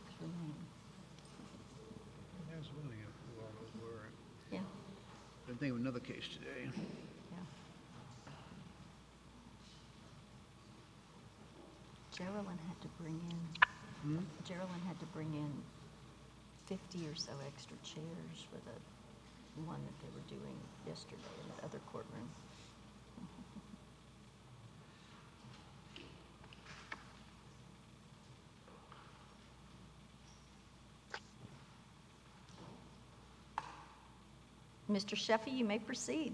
Parker's remain. That's one thing who all those were. Yeah, I'm thinking of another case today. yeah. Geraldine had to bring in, Geraldine had to bring in 50 or so extra chairs for the one that they were doing yesterday in that other courtroom. Mr. Sheffy, you may proceed.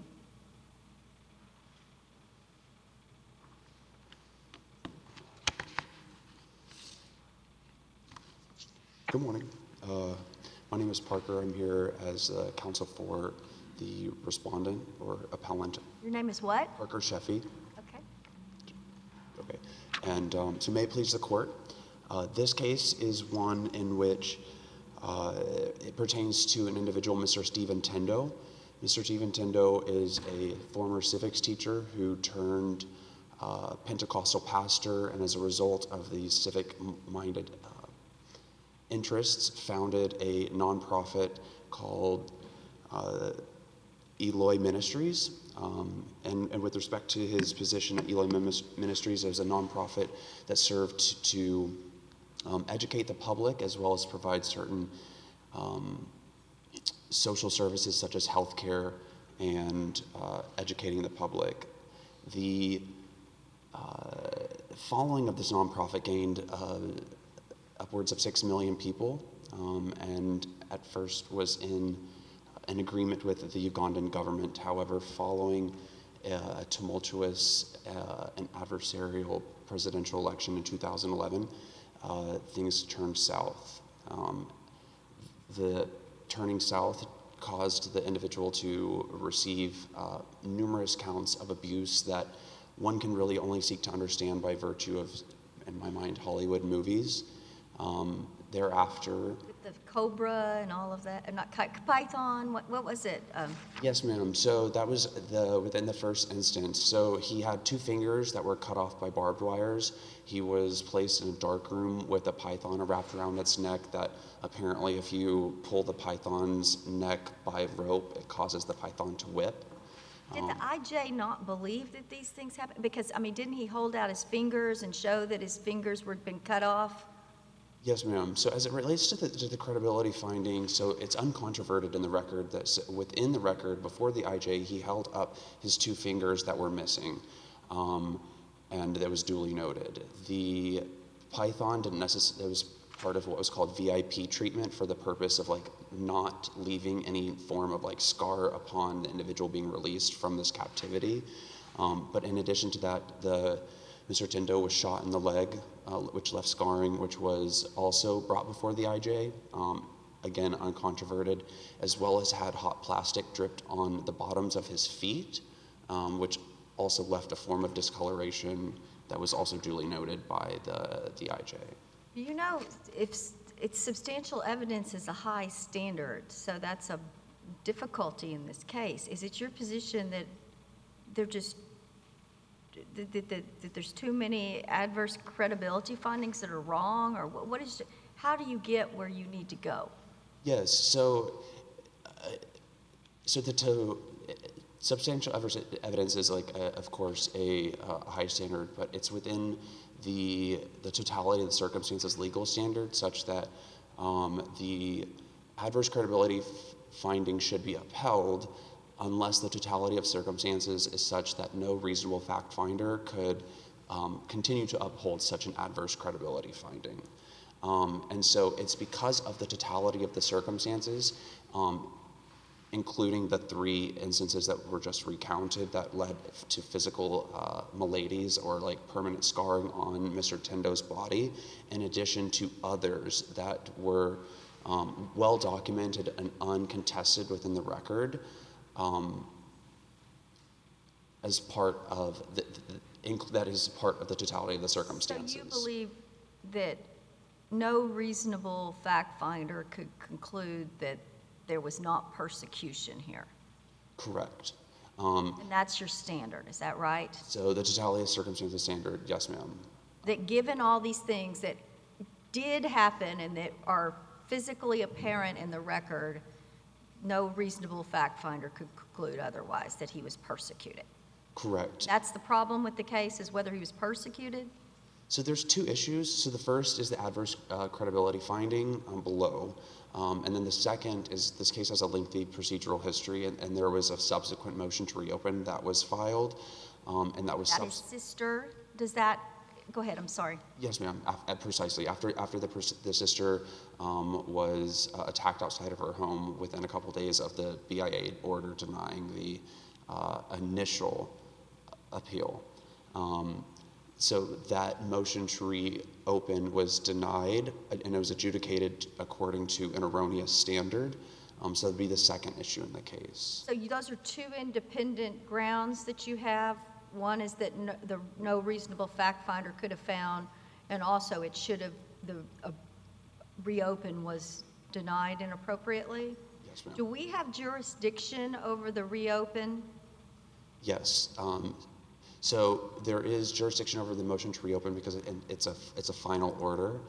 Good morning. My name is Parker. I'm here as counsel for the respondent or appellant. Your name is what? Parker Sheffy. Okay. Okay. And so may it please the court, this case is one in which it pertains to an individual, Mr. Stephen Tendo. Mr. Stephen Tendo is a former civics teacher who turned Pentecostal pastor, and as a result of the civic-minded interests, founded a nonprofit called Eloy Ministries. And with respect to his position at Eloy Ministries as a nonprofit that served to educate the public as well as provide certain social services such as healthcare and educating the public. The following of this nonprofit gained upwards of 6 million people, and at first was in an agreement with the Ugandan government. However, following a tumultuous and adversarial presidential election in 2011, things turned south. The turning south caused the individual to receive numerous counts of abuse that one can really only seek to understand by virtue of, in my mind, Hollywood movies. Thereafter, With the cobra and all of that, not Python. What was it? yes, ma'am. So that was within the first instance. So he had 2 fingers that were cut off by barbed wires. He was placed in a dark room with a python wrapped around its neck that apparently if you pull the python's neck by rope, it causes the python to whip. Did the IJ not believe that these things happened? Because, I mean, didn't he hold out his fingers and show that his fingers were been cut off? Yes, ma'am. So as it relates to the credibility finding, so it's uncontroverted in the record that within the record before the IJ, he held up his 2 fingers that were missing, and that was duly noted. The python didn't necessarily, it was part of what was called VIP treatment for the purpose of like not leaving any form of like scar upon the individual being released from this captivity. But in addition to that, Mr. Tendo was shot in the leg, which left scarring, which was also brought before the IJ, again uncontroverted, as well as had hot plastic dripped on the bottoms of his feet, which also left a form of discoloration that was also duly noted by the IJ. You know, if it's substantial evidence is a high standard, so that's a difficulty in this case. Is it your position that they're just that there's too many adverse credibility findings that are wrong, or what is? How do you get where you need to go? Yes. So the substantial adverse evidence is like, of course, a high standard, but it's within the totality of the circumstances legal standard, such that the adverse credibility finding should be upheld unless the totality of circumstances is such that no reasonable fact finder could continue to uphold such an adverse credibility finding. And so it's because of the totality of the circumstances, including the 3 instances that were just recounted that led to physical maladies or like permanent scarring on Mr. Tendo's body, in addition to others that were well documented and uncontested within the record, as part of that is part of the totality of the circumstances. So you believe that no reasonable fact finder could conclude that there was not persecution here? Correct. And that's your standard, is that right? So the totality of circumstances standard, yes, ma'am. That given all these things, that did happen and that are physically apparent in the record, no reasonable fact finder could conclude otherwise, that he was persecuted. Correct. That's the problem with the case, is whether he was persecuted? So there's two issues. So the first is the adverse credibility finding below. And then the second is this case has a lengthy procedural history, and there was a subsequent motion to reopen that was filed. And that was That his sister, does that, go ahead, I'm sorry. Yes, ma'am. Precisely. After the sister was attacked outside of her home within a couple days of the BIA order denying the initial appeal. So that motion to reopen was denied, and it was adjudicated according to an erroneous standard. So that'd be the second issue in the case. So those are two independent grounds that you have. One is that no reasonable fact finder could have found, and also it should have, the reopen was denied inappropriately. Yes, ma'am. Do we have jurisdiction over the reopen? Yes. So there is jurisdiction over the motion to reopen because it's a final order.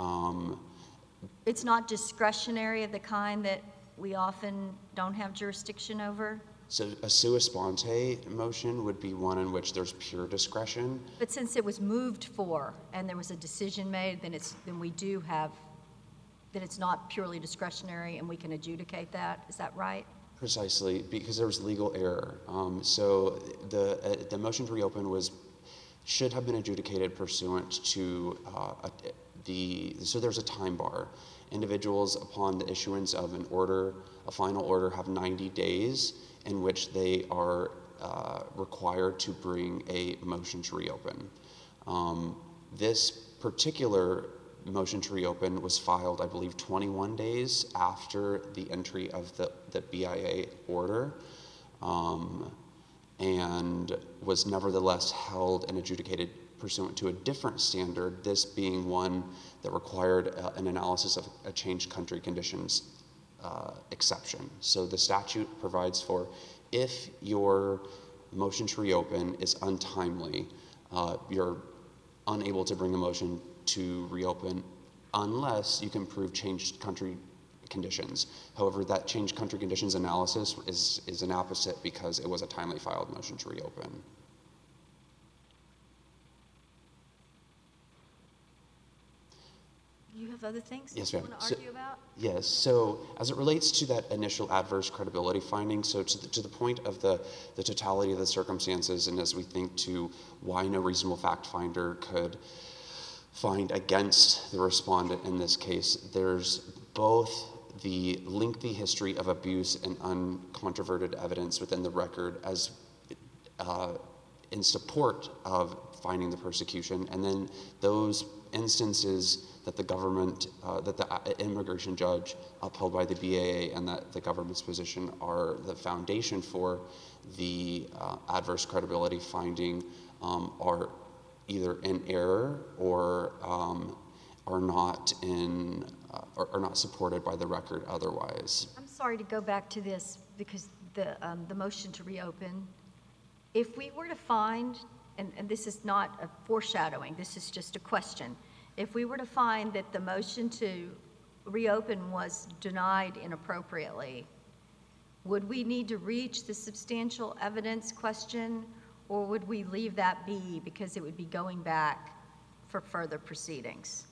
It's not discretionary of the kind that we often don't have jurisdiction over? So a sua sponte motion would be one in which there's pure discretion. But since it was moved for and there was a decision made, then we do have, that it's not purely discretionary and we can adjudicate that. Is that right? Precisely, because there was legal error. So the motion to reopen should have been adjudicated pursuant to so there's a time bar. Individuals upon the issuance of an order, a final order, have 90 days in which they are required to bring a motion to reopen. This particular motion to reopen was filed, I believe, 21 days after the entry of the BIA order, and was nevertheless held and adjudicated pursuant to a different standard, this being one that required an analysis of a changed country conditions exception. So the statute provides for, if your motion to reopen is untimely, you're unable to bring a motion to reopen unless you can prove changed country conditions. However, that changed country conditions analysis is an opposite because it was a timely filed motion to reopen. Do you have other things Yes, that you ma'am. want to argue about? Yes, so as it relates to that initial adverse credibility finding, so to the point of the totality of the circumstances, and as we think to why no reasonable fact finder could find against the respondent in this case, there's both the lengthy history of abuse and uncontroverted evidence within the record as in support of finding the persecution, and then those instances that the government, that the immigration judge upheld by the BAA and that the government's position are the foundation for the adverse credibility finding are either in error or are not supported by the record otherwise. I'm sorry to go back to this because the motion to reopen, if we were to find, and this is not a foreshadowing, this is just a question, if we were to find that the motion to reopen was denied inappropriately, would we need to reach the substantial evidence question, or would we leave that be because it would be going back for further proceedings?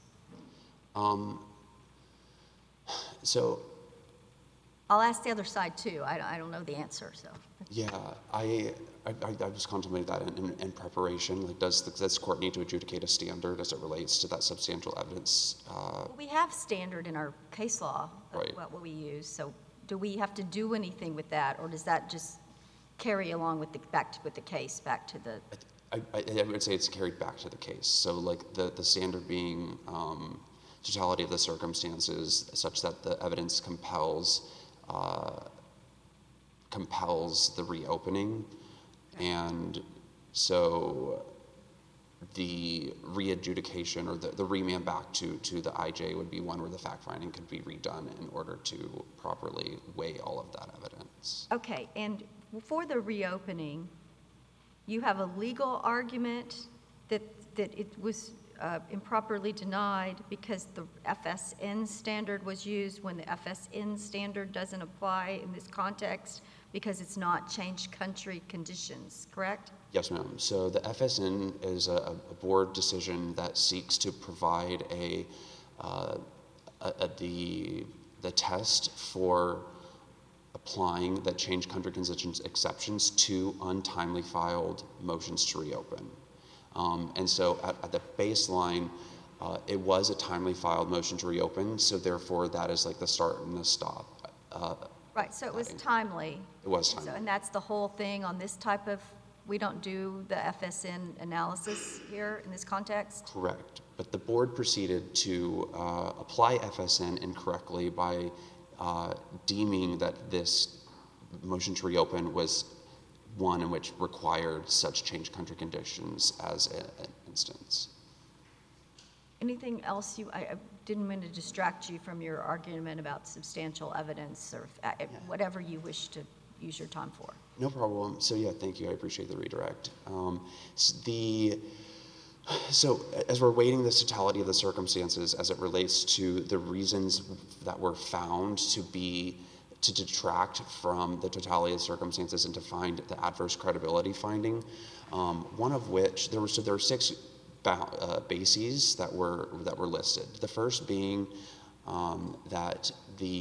So I'll ask the other side too. I don't know the answer, so. yeah, I was contemplating that in preparation. Like, does this court need to adjudicate a standard as it relates to that substantial evidence? We have standard in our case law of Right. what we use, so do we have to do anything with that, or does that just carry along with the case back to the? I would say it's carried back to the case. So like the standard being totality of the circumstances such that the evidence compels the reopening. And so the re-adjudication or the remand back to the IJ would be one where the fact finding could be redone in order to properly weigh all of that evidence. Okay, and for the reopening, you have a legal argument that it was improperly denied because the FSN standard was used when the FSN standard doesn't apply in this context because it's not changed country conditions, correct? Yes, ma'am. So the FSN is a board decision that seeks to provide the test for applying the change country conditions exceptions to untimely filed motions to reopen. And so at the baseline, it was a timely filed motion to reopen, so therefore that is like the start and the stop. Right, so it was timely. It was timely. And that's the whole thing on this type of, we don't do the FSN analysis here in this context? Correct. But the board proceeded to apply FSN incorrectly by deeming that this motion to reopen was one in which required such change country conditions as an instance. Anything else I didn't mean to distract you from your argument about substantial evidence or whatever you wish to use your time for. No problem. So yeah, thank you. I appreciate the redirect. So as we're weighting the totality of the circumstances as it relates to the reasons that were found to detract from the totality of the circumstances and to find the adverse credibility finding, one of which there were 6 bases that were listed. The first being that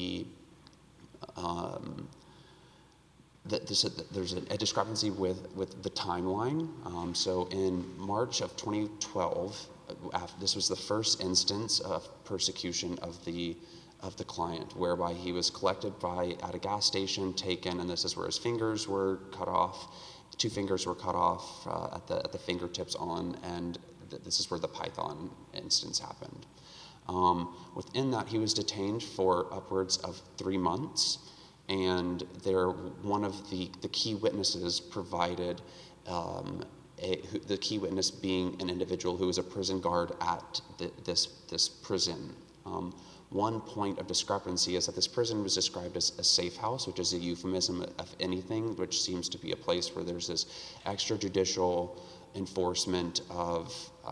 there's a discrepancy with the timeline. So in March of 2012, this was the first instance of persecution of the client, whereby he was collected at a gas station, taken, and this is where his fingers were cut off. 2 fingers were cut off at the fingertips on, and this is where the Python instance happened. Within that, he was detained for upwards of 3 months, and one of the key witnesses provided, the key witness being an individual who was a prison guard at this prison. One point of discrepancy is that this prison was described as a safe house, which is a euphemism of anything, which seems to be a place where there's this extrajudicial enforcement of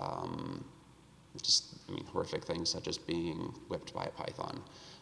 horrific things such as being whipped by a python.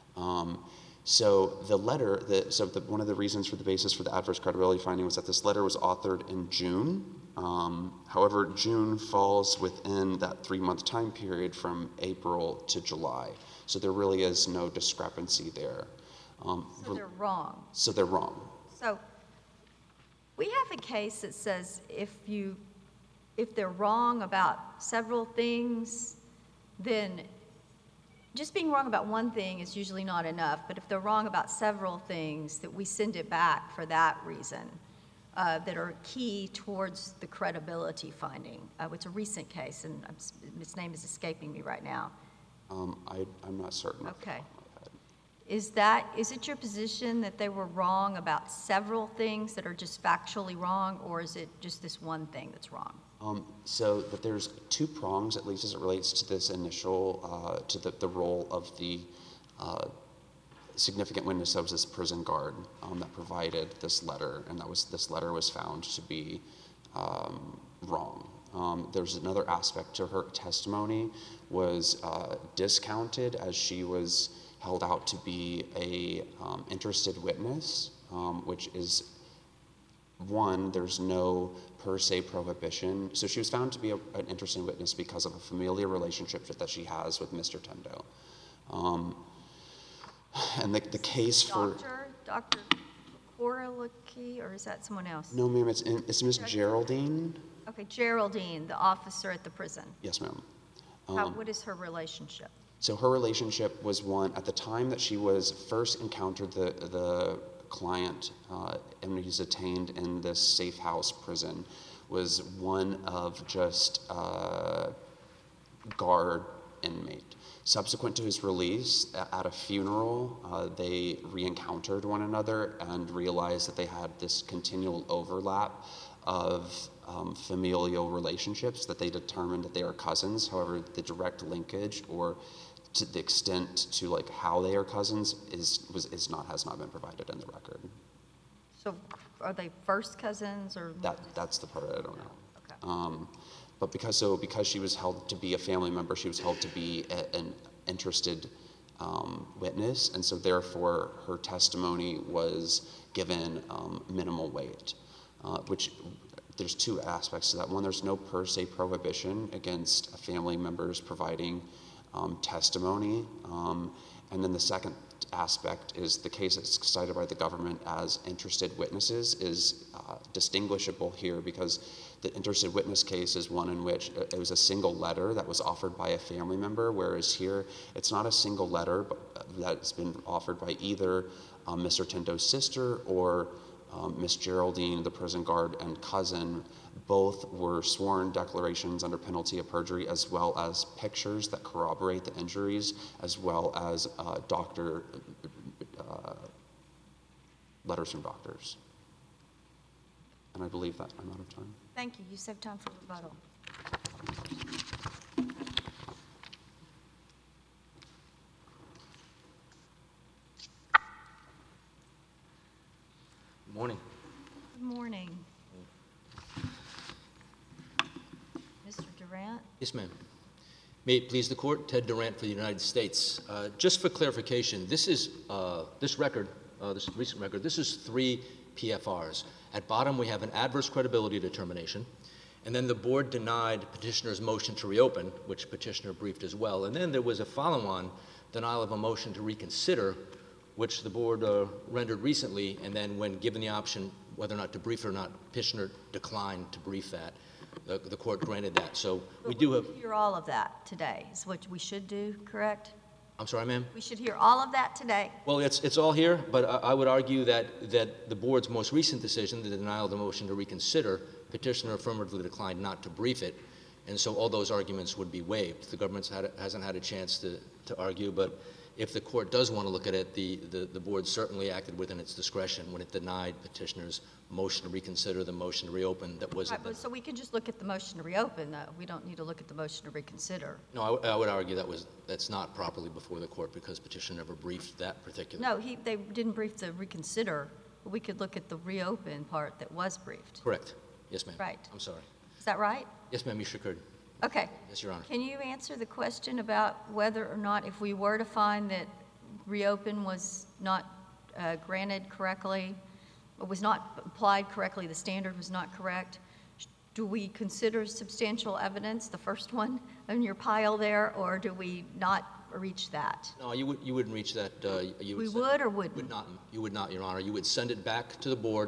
So the letter, one of the reasons for the basis for the adverse credibility finding was that this letter was authored in June. However, June falls within that 3-month time period from April to July. So there really is no discrepancy there. So they're wrong. So they're wrong. So we have a case that says if they're wrong about several things, then just being wrong about one thing is usually not enough, but if they're wrong about several things, that we send it back for that reason, that are key towards the credibility finding. It's a recent case, and its name is escaping me right now. I'm not certain. Okay. Is it your position that they were wrong about several things that are just factually wrong, or is it just this one thing that's wrong? So that there's 2 prongs, at least as it relates to this initial, to the role of the significant witness of this prison guard that provided this letter, and this letter was found to be wrong. There's another aspect to her testimony was discounted as she was held out to be a interested witness, which is there's no per se prohibition. So she was found to be an interesting witness because of a familiar relationship that she has with Mr. Tendo. And the case for... Dr. Korolaki, or is that someone else? No, ma'am, it's Miss Geraldine. Okay, Geraldine, the officer at the prison. Yes, ma'am. What is her relationship? So her relationship was one, at the time that she was first encountered the client and he's detained in this safe house prison, was one of just guard inmate. Subsequent to his release, at a funeral, they re-encountered one another and realized that they had this continual overlap of familial relationships, that they determined that they are cousins. However, the direct linkage or to the extent to like how they are cousins has not been provided in the record. So are they first cousins or? That's the part I don't know. Okay. but because she was held to be a family member, she was held to be an interested witness, and so therefore her testimony was given minimal weight, which there's two aspects to that. One, there's no per se prohibition against a family members providing testimony, and then the second aspect is the case that's cited by the government as interested witnesses is distinguishable here, because the interested witness case is one in which it was a single letter that was offered by a family member, whereas here it's not a single letter that's been offered by either Mr. Tinto's sister or Miss Geraldine, the prison guard, and cousin. Both were sworn declarations under penalty of perjury, as well as pictures that corroborate the injuries, as well as letters from doctors. And I believe that I'm out of time. Thank you. You saved time for rebuttal. Good morning. Good morning. Mr. Durant? Yes, ma'am. May it please the court, Ted Durant for the United States. Just for clarification, this is this recent record, this is 3 PFRs. At bottom, we have an adverse credibility determination, and then the board denied petitioner's motion to reopen, which petitioner briefed as well. And then there was a follow-on denial of a motion to reconsider, which the board rendered recently, and then when given the option whether or not to brief it or not, petitioner declined to brief that. The court granted that. So we do have... hear all of that today is what we should do, correct? I'm sorry, ma'am? We should hear all of that today. Well, it's all here, but I would argue that the board's most recent decision, the denial of the motion to reconsider, petitioner affirmatively declined not to brief it, and so all those arguments would be waived. The government hasn't had a chance to argue, but if the court does want to look at it, the board certainly acted within its discretion when it denied petitioner's motion to reconsider the motion to reopen that was... Right, but so we can just look at the motion to reopen, though. We don't need to look at the motion to reconsider. No, I would argue that's not properly before the court because petitioner never briefed that particular... No, they didn't brief the reconsider, but we could look at the reopen part that was briefed. Correct. Yes, ma'am. Right. I'm sorry. Is that right? Yes, ma'am, you sure could. Okay. Yes, Your Honor. Can you answer the question about whether or not, if we were to find that reopen was not granted correctly, or was not applied correctly, the standard was not correct, do we consider substantial evidence, the first one in your pile there, or do we not reach that? No, you wouldn't reach that. We would or wouldn't? You would not, Your Honor. You would send it back to the board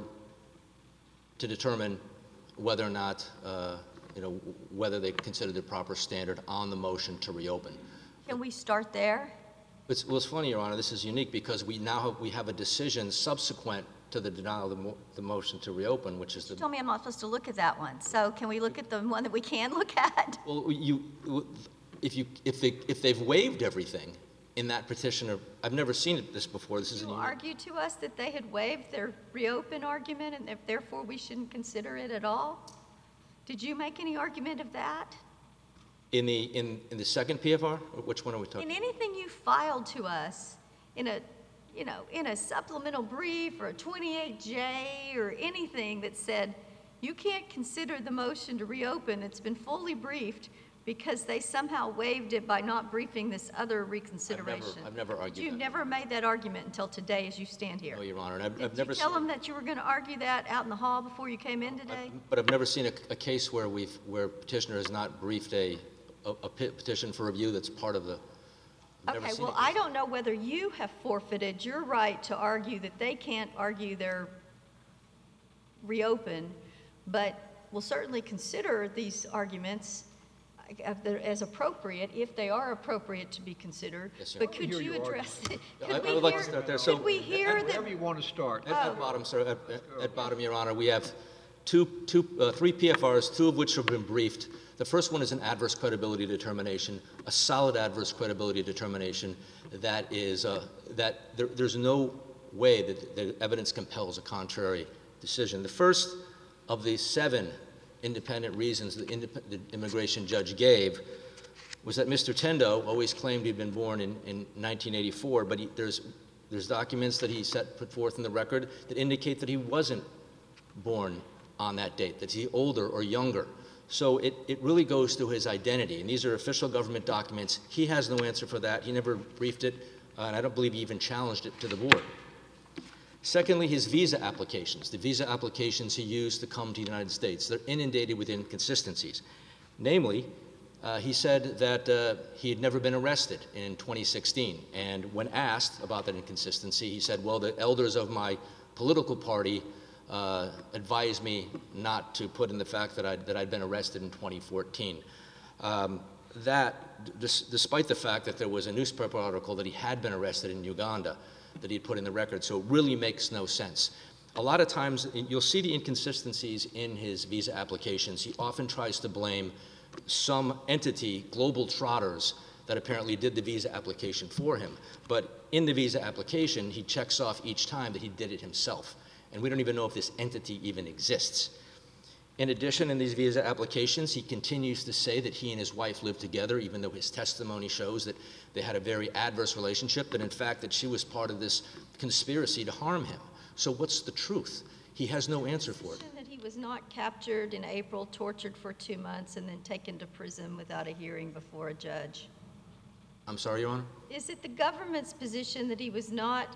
to determine whether or not, whether they consider the proper standard on the motion to reopen. Can we start there? Well, it's funny, Your Honor. This is unique because we have a decision subsequent to the denial of the motion to reopen, which is the... You told me I'm not supposed to look at that one. So can we look at the one that we can look at? Well, if they've waived everything in that petition, I've never seen this before. This is you argued to us that they had waived their reopen argument and that therefore we shouldn't consider it at all? Did you make any argument of that? In the second PFR? Which one are we talking about? In anything you filed to us in a supplemental brief or a 28J or anything that said you can't consider the motion to reopen, it's been fully briefed because they somehow waived it by not briefing this other reconsideration. I've never argued that. You never made that argument until today as you stand here. No, Your Honor. And Did you tell them that you were going to argue that out in the hall before you came in today? But I've never seen a case where petitioner has not briefed a petition for review that's part of the... Okay, well, I don't know whether you have forfeited your right to argue that they can't argue their reopen, but we'll certainly consider these arguments as appropriate, if they are appropriate to be considered. Yes, sir. But could you address it? I would like to start there. Could we hear that? Wherever you want to start. At bottom, sir, at bottom, Your Honor, we have three PFRs, 2 of which have been briefed. The first one is an adverse credibility determination, a solid adverse credibility determination that is there's no way that the evidence compels a contrary decision. The first of the 7 independent reasons the immigration judge gave was that Mr. Tendo always claimed he'd been born in 1984, but there's documents that he put forth in the record that indicate that he wasn't born on that date, that he's older or younger. So it really goes to his identity, and these are official government documents. He has no answer for that. He never briefed it, and I don't believe he even challenged it to the board. Secondly, his visa applications, the visa applications he used to come to the United States. They're inundated with inconsistencies. Namely, he said that he had never been arrested in 2016, and when asked about that inconsistency, he said, well, the elders of my political party advised me not to put in the fact that I'd been arrested in 2014. Despite the fact that there was a newspaper article that he had been arrested in Uganda that he had put in the record, so it really makes no sense. A lot of times, you'll see the inconsistencies in his visa applications. He often tries to blame some entity, Global Trotters, that apparently did the visa application for him. But in the visa application, he checks off each time that he did it himself. And we don't even know if this entity even exists. In addition, in these visa applications, he continues to say that he and his wife lived together, even though his testimony shows that they had a very adverse relationship, and in fact that she was part of this conspiracy to harm him. So what's the truth? He has no answer for it. That he was not captured in April, tortured for 2 months, and then taken to prison without a hearing before a judge. I'm sorry, Your Honor? Is it the government's position that he was not,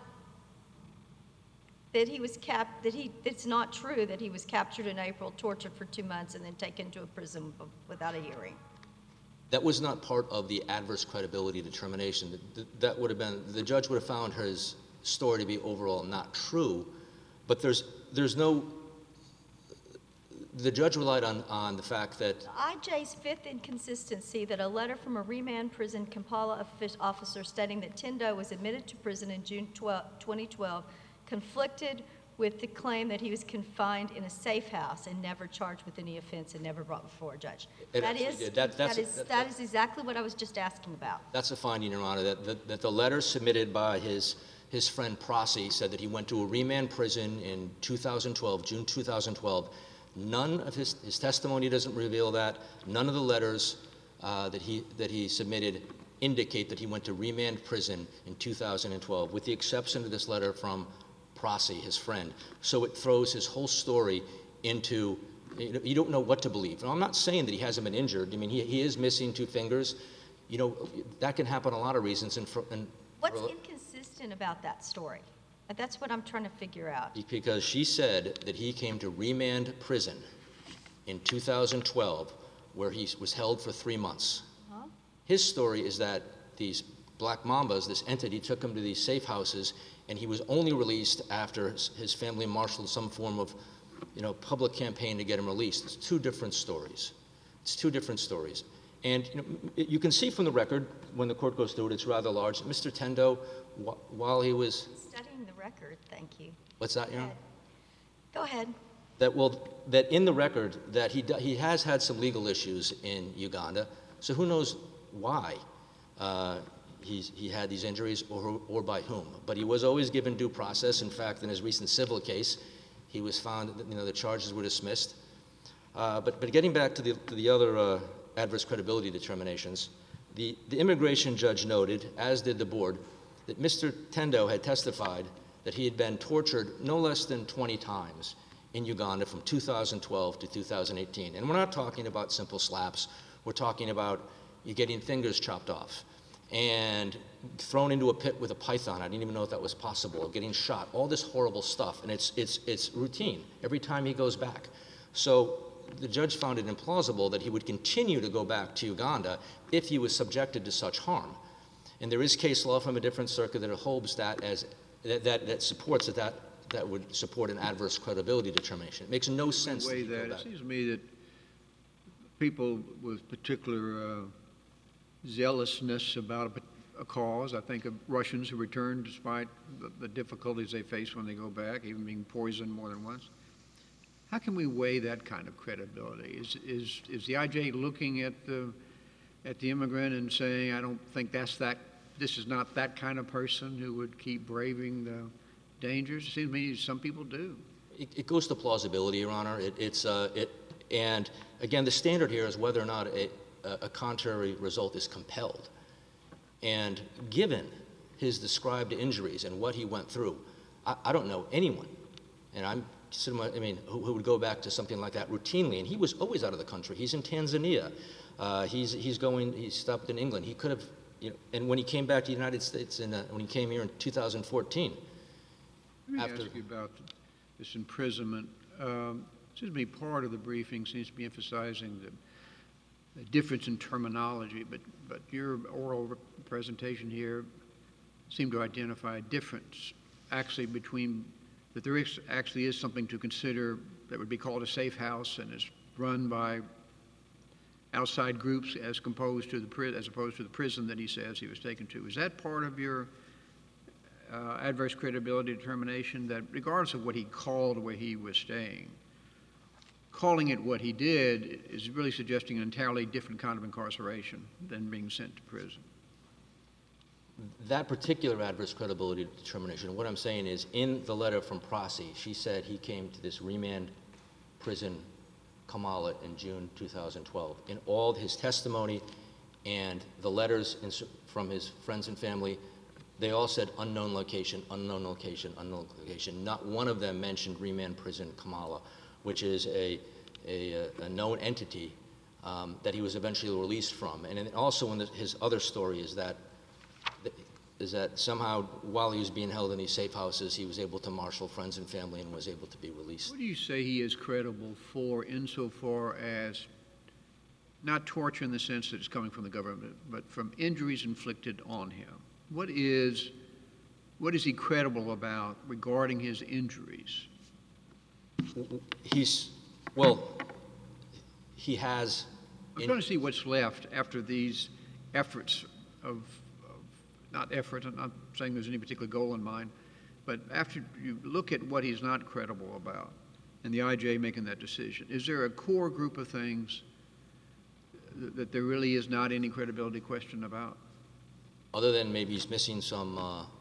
that he was it's not true that he was captured in April, tortured for 2 months, and then taken to a prison without a hearing? That was not part of the adverse credibility determination. That would have been, the judge would have found his story to be overall not true, but there's no, the judge relied on the fact that IJ's fifth inconsistency, that a letter from a remand prison Kampala officer stating that Tendo was admitted to prison in June 2012 conflicted with the claim that he was confined in a safe house and never charged with any offense and never brought before a judge. That is exactly what I was just asking about. That's a finding, Your Honor, that the letter submitted by his friend Prossi said that he went to a remand prison in 2012, June 2012. None of his testimony doesn't reveal that. None of the letters that he submitted indicate that he went to remand prison in 2012, with the exception of this letter from Prossi, his friend. So it throws his whole story into, you don't know what to believe. Now, I'm not saying that he hasn't been injured. I mean, he is missing 2 fingers. You know, that can happen a lot of reasons. What's inconsistent about that story? That's what I'm trying to figure out. Because she said that he came to remand prison in 2012, where he was held for 3 months. Huh? His story is that these Black Mambas, this entity, took him to these safe houses, and he was only released after his family marshaled some form of, public campaign to get him released. It's 2 different stories. It's 2 different stories. And you can see from the record, when the court goes through it, it's rather large. Mr. Tendo, while he was studying the record, thank you. What's that, Your Honor? Go ahead. That in the record that he has had some legal issues in Uganda. So who knows why he had these injuries or by whom? But he was always given due process. In fact, in his recent civil case, he was found that the charges were dismissed. But getting back to the other adverse credibility determinations, the immigration judge noted, as did the board, that Mr. Tendo had testified that he had been tortured no less than 20 times in Uganda from 2012 to 2018. And we're not talking about simple slaps. We're talking about you getting fingers chopped off and thrown into a pit with a python. I didn't even know if that was possible. Getting shot, all this horrible stuff. And it's routine every time he goes back. So the judge found it implausible that he would continue to go back to Uganda if he was subjected to such harm. And there is case law from a different circuit that holds that that supports that would support an adverse credibility determination. It makes no sense that he go back. It seems to me that people with particular zealousness about a cause, I think of Russians who return despite the difficulties they face when they go back, even being poisoned more than once. How can we weigh that kind of credibility? Is the IJ looking at the immigrant and saying, I don't think this is not that kind of person who would keep braving the dangers? It seems to me some people do. It goes to plausibility, Your Honor. And again, the standard here is whether or not a contrary result is compelled. And given his described injuries and what he went through, I don't know anyone, and I'm who would go back to something like that routinely, and he was always out of the country. He's in Tanzania. He stopped in England. He could have, and when he came back to the United States, when he came here in 2014. Let me ask you about this imprisonment. Seems to me part of the briefing seems to be emphasizing the difference in terminology, but your oral presentation here seemed to identify a difference actually between that there actually is something to consider that would be called a safe house and is run by outside groups as opposed to the prison that he says he was taken to. Is that part of your adverse credibility determination, that regardless of what he called where he was staying, calling it what he did is really suggesting an entirely different kind of incarceration than being sent to prison? That particular adverse credibility determination, what I'm saying is, in the letter from Prossi, she said he came to this remand prison, Kamala, in June 2012. In all his testimony and the letters from his friends and family, they all said unknown location, unknown location, unknown location. Not one of them mentioned remand prison, Kamala, which is a known entity that he was eventually released from. And then also in his other story is that somehow while he was being held in these safe houses, he was able to marshal friends and family and was able to be released. What do you say he is credible for insofar as not torture in the sense that it's coming from the government, but from injuries inflicted on him? What is he credible about regarding his injuries? He has... I'm trying to see what's left after these efforts not effort, I'm not saying there's any particular goal in mind, but after you look at what he's not credible about and the IJ making that decision, is there a core group of things that there really is not any credibility question about? Other than maybe he's missing some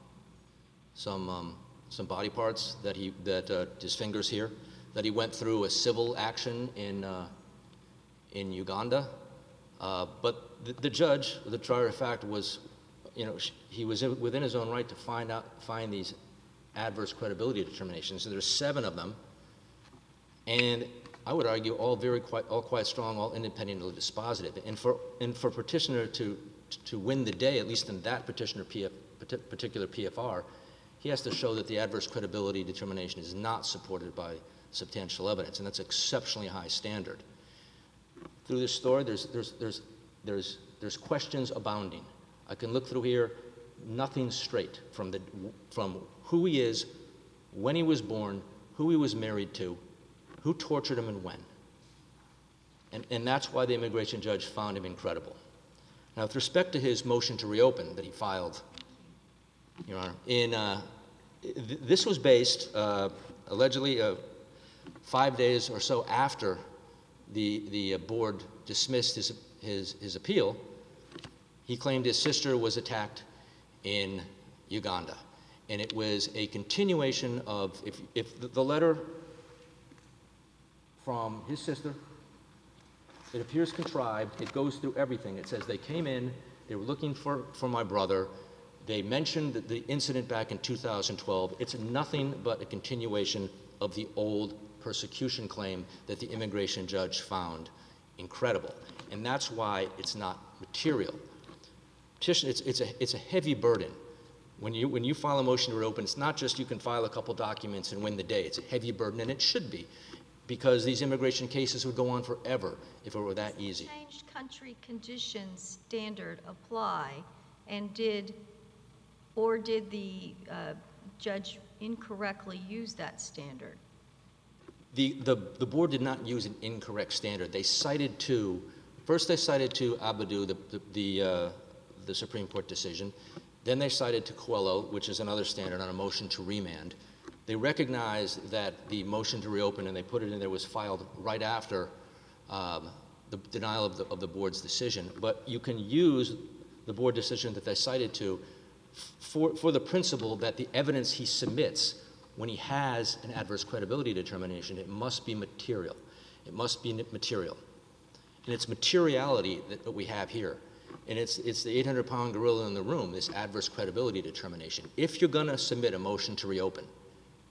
body parts that his fingers here, that he went through a civil action in Uganda, but the judge, the trier of fact, was, he was within his own right to find these adverse credibility determinations. So there's 7 of them, and I would argue all quite strong, all independently dispositive. And for petitioner to win the day, at least in that particular PFR, he has to show that the adverse credibility determination is not supported by substantial evidence, and that's an exceptionally high standard. Through this story, there's questions abounding. I can look through here, nothing straight from who he is, when he was born, who he was married to, who tortured him and when. And that's why the immigration judge found him incredible. Now, with respect to his motion to reopen that he filed, Your Honor, this was based allegedly 5 days or so after the board dismissed his appeal. He claimed his sister was attacked in Uganda. And it was a continuation of, if the letter from his sister, it appears contrived, it goes through everything. It says they came in, they were looking for my brother, they mentioned the incident back in 2012. It's nothing but a continuation of the old persecution claim that the immigration judge found incredible. And that's why it's not material. It's a heavy burden. When you file a motion to reopen, it's not just you can file a couple documents and win the day. It's a heavy burden, and it should be, because these immigration cases would go on forever if it were that easy. Does the changed country conditions standard apply, and did the judge incorrectly use that standard? The board did not use an incorrect standard. They cited first they cited to Abadou, the Supreme Court decision. Then they cited to Coelho, which is another standard on a motion to remand. They recognized that the motion to reopen, and they put it in there, was filed right after the denial of the board's decision. But you can use the board decision that they cited to for the principle that the evidence he submits when he has an adverse credibility determination, it must be material. It must be material. And it's materiality that we have here. And it's the 800-pound gorilla in the room, this adverse credibility determination. If you're going to submit a motion to reopen,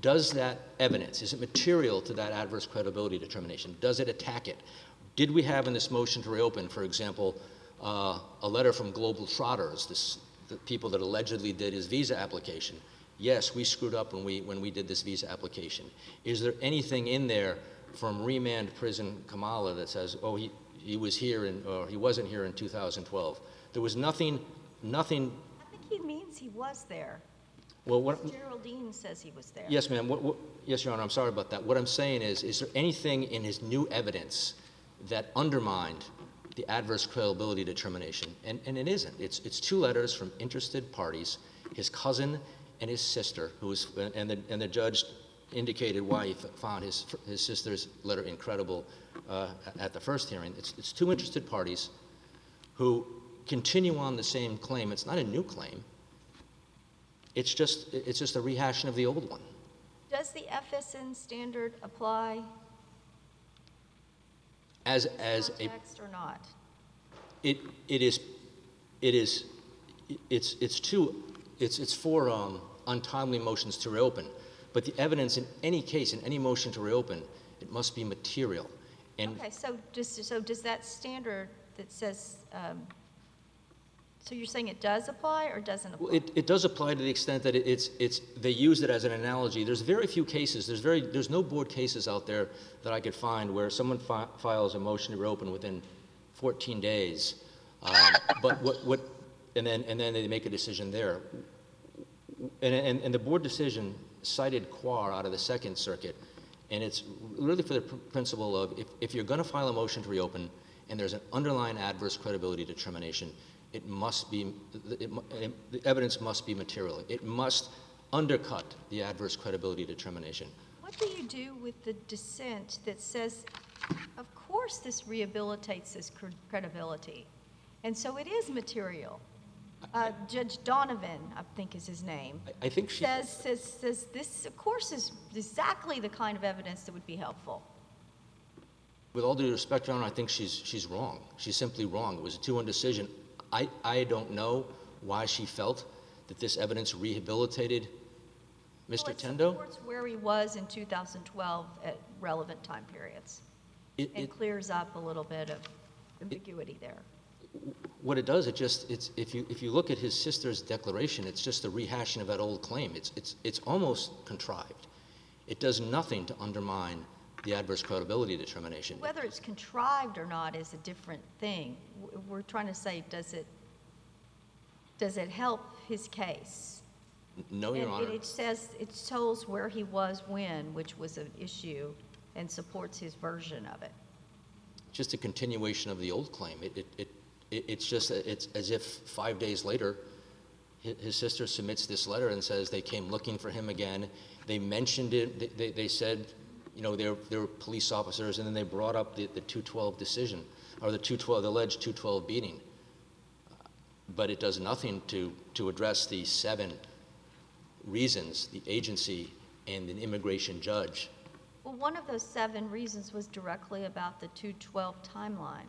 does that evidence, is it material to that adverse credibility determination? Does it attack it? Did we have in this motion to reopen, for example, a letter from Global Trotters, the people that allegedly did his visa application? Yes, we screwed up when we did this visa application. Is there anything in there from remand prison Kamala that says, oh, he was here or he wasn't here in 2012? There was nothing. I think he means he was there. Well, what? Geraldine says he was there. Yes, ma'am. Yes, Your Honor, I'm sorry about that. What I'm saying is there anything in his new evidence that undermined the adverse credibility determination? And it isn't. It's two letters from interested parties, his cousin and his sister, and the judge indicated why he found his sister's letter incredible at the first hearing. It's two interested parties who continue on the same claim. It's not a new claim. It's just a rehashing of the old one. Does the FSN standard apply? As a context or not? It's for untimely motions to reopen, but the evidence in any case, in any motion to reopen, it must be material. And okay, so does that standard that says, so you're saying it does apply or doesn't apply? well, it does apply to the extent that they use it as an analogy. There's very few cases. There's no board cases out there that I could find where someone files a motion to reopen within 14 days, but and then they make a decision there. And the board decision cited Quar out of the Second Circuit, and it's really for the principle of if you're going to file a motion to reopen and there's an underlying adverse credibility determination, the evidence must be material. It must undercut the adverse credibility determination. What do you do with the dissent that says, of course this rehabilitates this credibility, and so it is material? Judge Donovan, I think is his name, I think she says this, of course, is exactly the kind of evidence that would be helpful. With all due respect, Your Honor, I think she's wrong. She's simply wrong. It was a 2-1 decision. I don't know why she felt that this evidence rehabilitated Mr. Tendo. It supports where he was in 2012 at relevant time periods. It clears up a little bit of ambiguity there. What it does, if you look at his sister's declaration, it's just a rehashing of that old claim. It's almost contrived. It does nothing to undermine the adverse credibility determination. Whether it's contrived or not is a different thing. We're trying to say, does it help his case? No, Your Honor. It says, it tells where he was when, which was an issue, and supports his version of it. Just a continuation of the old claim. It's as if 5 days later, his sister submits this letter and says they came looking for him again. They mentioned it. They said, they were police officers, and then they brought up the 212 decision, or the alleged 212 beating. But it does nothing to address the 7 reasons the agency and an immigration judge. Well, one of those 7 reasons was directly about the 212 timeline.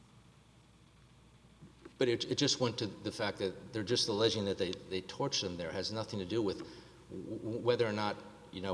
But it just went to the fact that they're just alleging that they tortured him there. It has nothing to do with whether or not,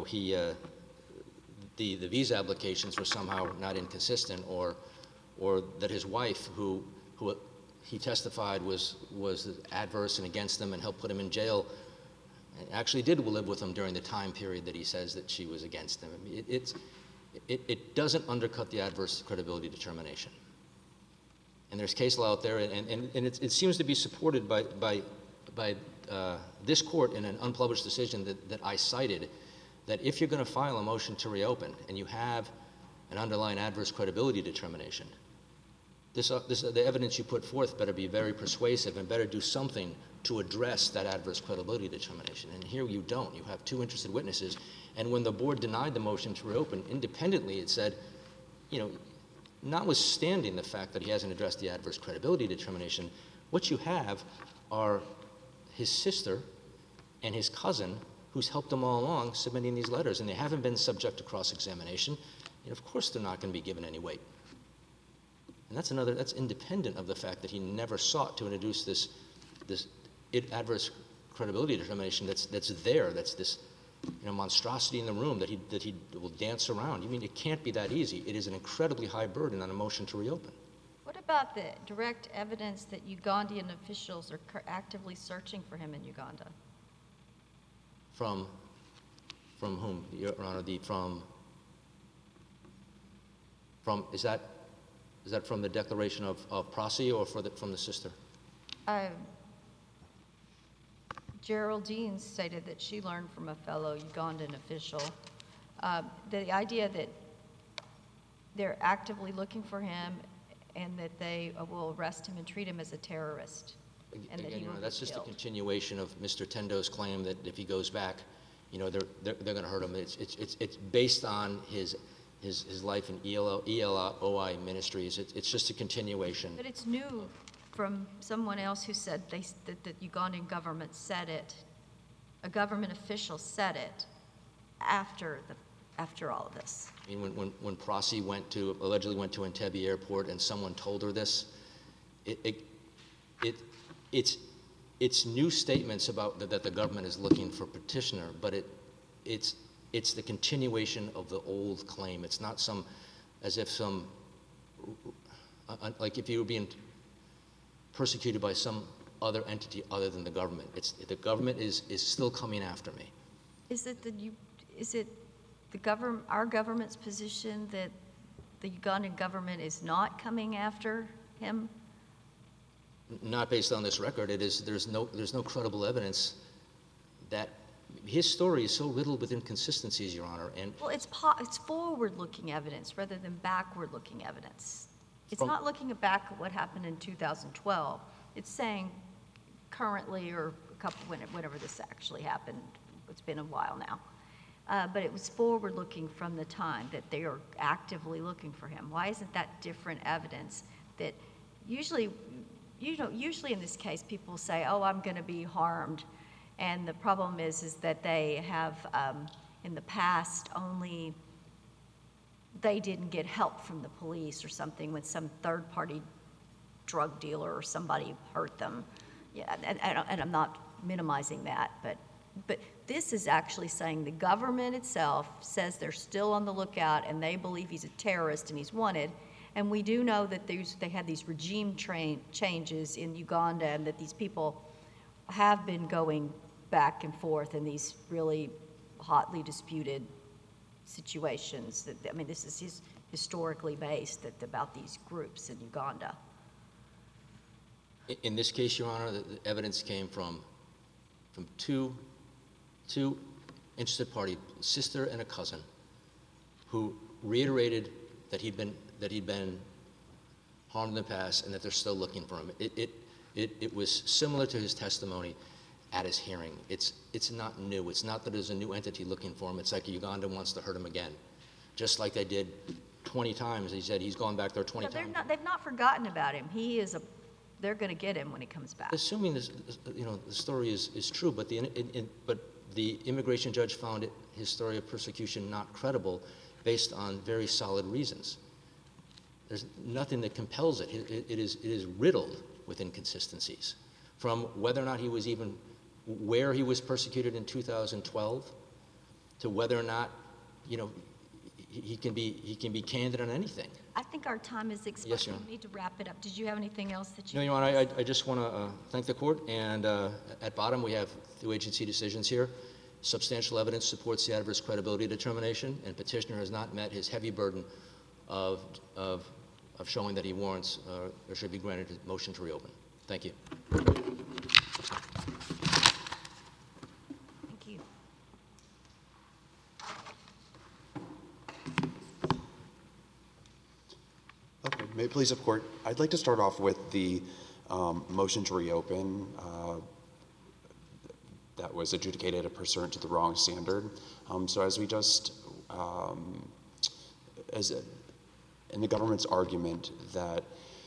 the visa applications were somehow not inconsistent, or that his wife, who he testified was adverse and against them and helped put him in jail, actually did live with him during the time period that he says that she was against him. I mean, it doesn't undercut the adverse credibility determination. And there's case law out there, and it seems to be supported by this court in an unpublished decision that I cited, that if you're going to file a motion to reopen and you have an underlying adverse credibility determination, the evidence you put forth better be very persuasive and better do something to address that adverse credibility determination. And here you don't. You have 2 interested witnesses. And when the board denied the motion to reopen, independently it said, notwithstanding the fact that he hasn't addressed the adverse credibility determination, what you have are his sister and his cousin, who's helped him all along submitting these letters, and they haven't been subject to cross-examination, and of course they're not going to be given any weight. And that's independent of the fact that he never sought to introduce this adverse credibility determination that's there, that's this monstrosity in the room that he will dance around. You mean it can't be that easy? It is an incredibly high burden on a motion to reopen. What about the direct evidence that Ugandan officials are actively searching for him in Uganda? From whom, Your Honor? Is that from the declaration of Prasi or from the sister? Geraldine stated that she learned from a fellow Ugandan official the idea that they're actively looking for him and that they will arrest him and treat him as a terrorist. And Again, that he Your will Honor, that's be just a killed. continuation of Mr. Tendo's claim that if he goes back, they're going to hurt him. It's based on his life in ELOI Ministries. It's just a continuation. But it's new from someone else who said that the Ugandan government said it. A government official said it after all of this. I mean, when Prasi allegedly went to Entebbe Airport and someone told her this, it's new statements about that the government is looking for petitioner, but it's the continuation of the old claim. It's not like if you were being persecuted by some other entity other than the government. The government is still coming after me. Is it our government's position that the Ugandan government is not coming after him? Not based on this record. There's no credible evidence that his story is so riddled with inconsistencies, Your Honor. And Well, it's forward-looking evidence rather than backward-looking evidence. It's not looking back at what happened in 2012. It's saying currently or whenever this actually happened. It's been a while now. But it was forward-looking from the time that they are actively looking for him. Why isn't that different evidence that usually in this case people say, oh, I'm going to be harmed. And the problem is that they have in the past only they didn't get help from the police or something when some third-party drug dealer or somebody hurt them. Yeah, and I'm not minimizing that, but this is actually saying the government itself says they're still on the lookout and they believe he's a terrorist and he's wanted. And we do know that they had these regime changes in Uganda and that these people have been going back and forth in these really hotly disputed situations. This is historically based about these groups in Uganda. in this case, Your Honor, the evidence came from two interested parties, a sister and a cousin, who reiterated that he'd been harmed in the past and that they're still looking for him. It was similar to his testimony at his hearing. It's not new. It's not that there's a new entity looking for him. It's like Uganda wants to hurt him again, just like they did 20 times. He said he's gone back there 20 times. They've not forgotten about him. They're going to get him when he comes back. Assuming this, the story is true, but the immigration judge found his story of persecution not credible, based on very solid reasons. There's nothing that compels it. It is riddled with inconsistencies, from whether or not he was even where he was persecuted in 2012, to whether or not he can be candid on anything. I think our time is expired. Yes, Your Honor. We need to wrap it up. Did you have anything else that you? No, Your Honor, I just want to thank the court, and at bottom we have through agency decisions here. Substantial evidence supports the adverse credibility determination, and petitioner has not met his heavy burden of showing that he warrants or should be granted a motion to reopen. Thank you. Thank you. Okay, may it please the court, I'd like to start off with the motion to reopen that was adjudicated pursuant to the wrong standard. So as we just, in the government's argument that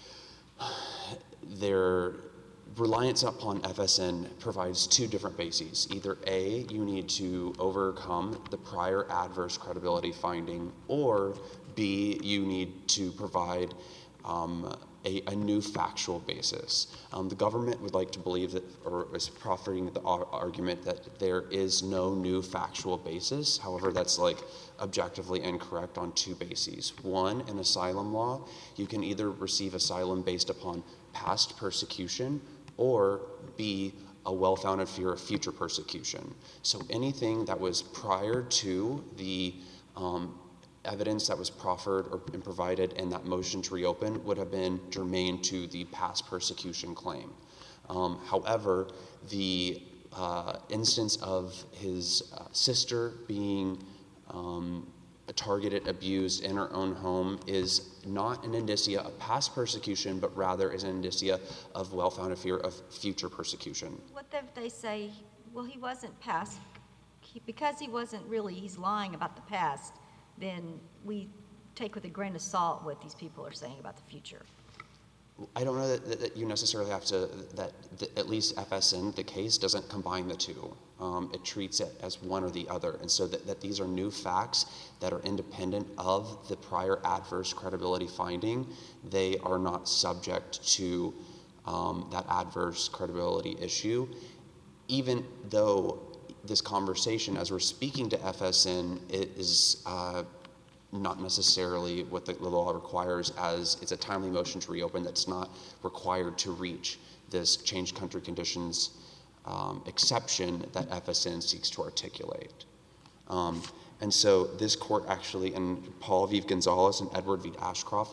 their reliance upon FSN provides two different bases. Either A, you need to overcome the prior adverse credibility finding, or B, you need to provide a new factual basis. The government would like to believe that, or is proffering the argument that there is no new factual basis. However, that's like objectively incorrect on two bases. One, in asylum law, you can either receive asylum based upon past persecution, or B, a well-founded fear of future persecution. So anything that was prior to the evidence that was proffered or been provided in that motion to reopen would have been germane to the past persecution claim. However, the instance of his sister being targeted, abused in her own home is not an indicia of past persecution, but rather is an indicia of well-founded fear of future persecution. What if they say, well, he wasn't past, because he wasn't really, he's lying about the past, then we take with a grain of salt what these people are saying about the future. I don't know that you necessarily have to, at least FSN, the case, doesn't combine the two. It treats it as one or the other. And so that these are new facts that are independent of the prior adverse credibility finding. They are not subject to that adverse credibility issue, even though this conversation, as we're speaking to FSN, it is not necessarily what the law requires, as it's a timely motion to reopen that's not required to reach this changed country conditions exception that FSN seeks to articulate. And so this court actually, and Paul V. Gonzalez and Edward V. Ashcroft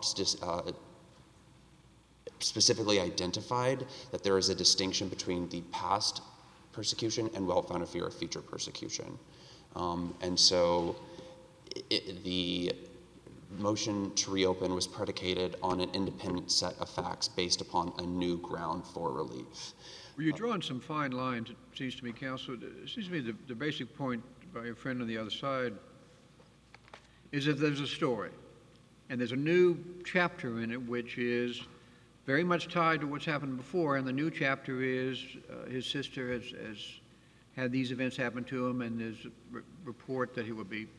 specifically identified that there is a distinction between the past persecution and well-founded fear of future persecution. And so the motion to reopen was predicated on an independent set of facts based upon a new ground for relief. Well, you're drawing some fine lines, it seems to me, counsel. It seems to me the basic point by your friend on the other side is that there's a story, and there's a new chapter in it which is very much tied to what's happened before, and the new chapter is his sister has had these events happen to him, and there's a report that he will be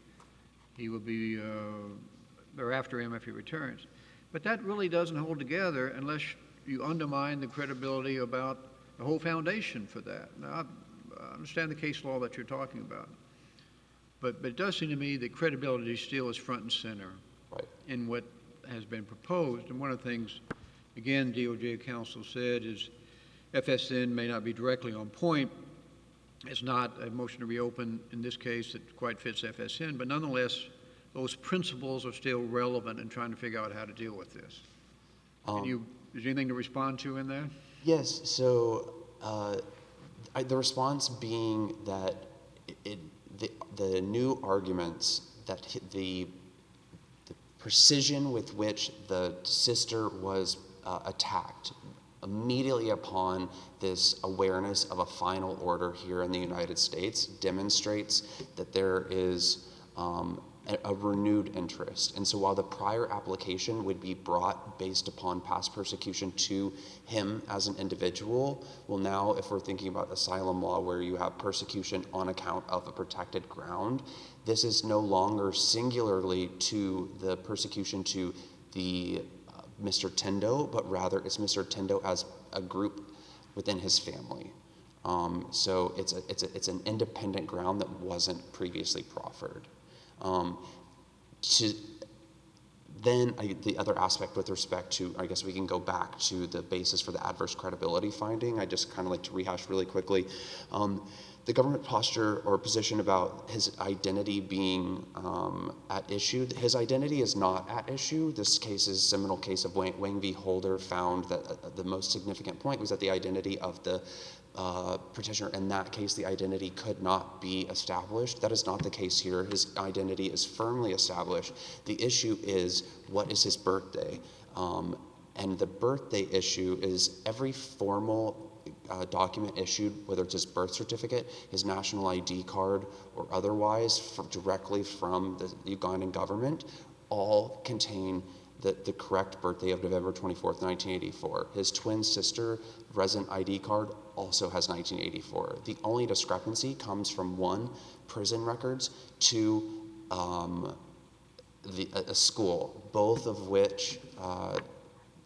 they're after him if he returns. But that really doesn't hold together unless you undermine the credibility about the whole foundation for that. Now, I understand the case law that you're talking about, but it does seem to me that credibility still is front and center in what has been proposed. And one of the things, again, DOJ counsel said is FSN may not be directly on point. It's not a motion to reopen in this case that quite fits FSN, but nonetheless, those principles are still relevant in trying to figure out how to deal with this. Is there anything to respond to in there? Yes, so the response being that the new arguments, that the precision with which the sister was attacked immediately upon this awareness of a final order here in the United States demonstrates that there is a renewed interest. And so while the prior application would be brought based upon past persecution to him as an individual, well, now if we're thinking about asylum law where you have persecution on account of a protected ground, this is no longer singularly to the persecution to the Mr. Tendo, but rather it's Mr. Tendo as a group within his family. So it's an independent ground that wasn't previously proffered. The other aspect with respect to, I guess we can go back to the basis for the adverse credibility finding. I just kind of like to rehash really quickly. The government posture or position about his identity being at issue, his identity is not at issue. This case is a seminal case of Wang v. Holder found that the most significant point was that the identity of the petitioner, in that case, the identity could not be established. That is not the case here. His identity is firmly established. The issue is, what is his birthday? And the birthday issue is every formal document issued, whether it's his birth certificate, his national ID card, or otherwise, directly from the Ugandan government, all contain the correct birthday of November 24th, 1984. His twin sister resident ID card also has 1984. The only discrepancy comes from one, prison records, to a school, both of which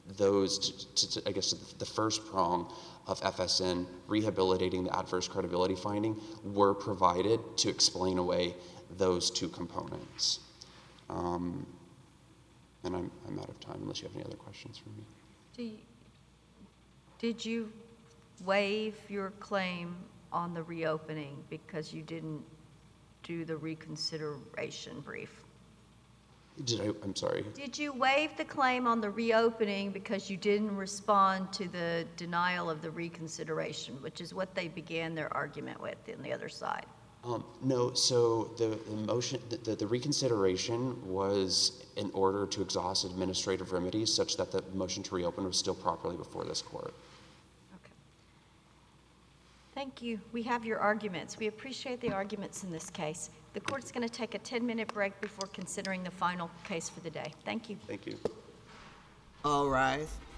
those, I guess, the first prong of FSN, rehabilitating the adverse credibility finding, were provided to explain away those two components. And I'm out of time unless you have any other questions for me. Did you waive your claim on the reopening because you didn't do the reconsideration brief? I'm sorry. Did you waive the claim on the reopening because you didn't respond to the denial of the reconsideration, which is what they began their argument with on the other side? No, so the motion, the reconsideration was in order to exhaust administrative remedies such that the motion to reopen was still properly before this court. Okay. Thank you. We have your arguments. We appreciate the arguments in this case. The court's going to take a 10-minute break before considering the final case for the day. Thank you. Thank you. All rise.